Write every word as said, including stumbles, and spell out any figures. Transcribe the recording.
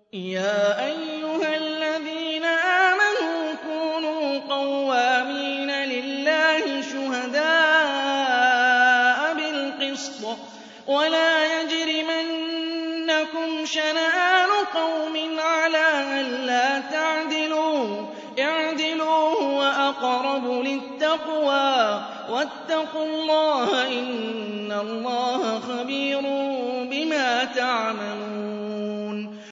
يَا أَيُّهَا الَّذِينَ آمَنُوا كُونُوا قَوَّامِينَ لِلَّهِ شُهَدَاءَ بِالْقِسْطِ ۖ وَلَا يَجْرِمَنَّكُمْ شَنَآنُ قَوْمٍ عَلَىٰ أَلَّا تَعْدِلُوا ۚ اعْدِلُوا هُوَ أَقْرَبُ لِلتَّقْوَىٰ ۖ وَاتَّقُوا اللَّهَ ۚ إِنَّ اللَّهَ خَبِيرٌ بِمَا تَعْمَلُونَ